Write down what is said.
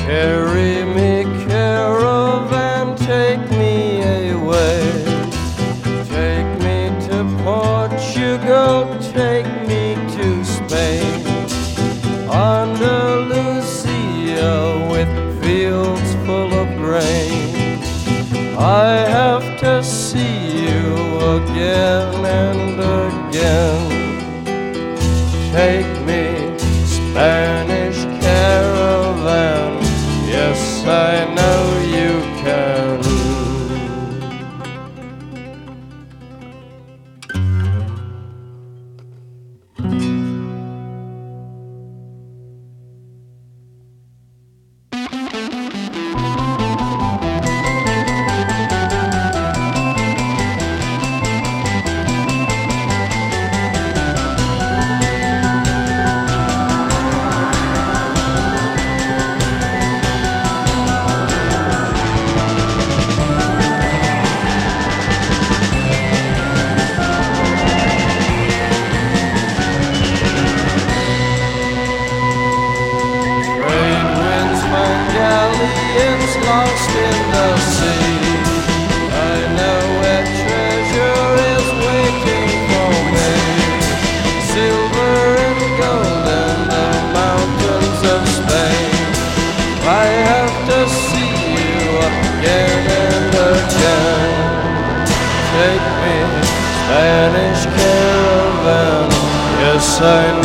Carry me, caravan, take me away. Take me to Portugal, take me to Spain. Andalusia with fields full of grain. I have to see you again and again. Take me, Spanish caravan, yes, I know you can. It's lost in the sea. I know where treasure is waiting for me. Silver and gold in the mountains of Spain. I have to see you again and again. Take me, Spanish caravan, yes, I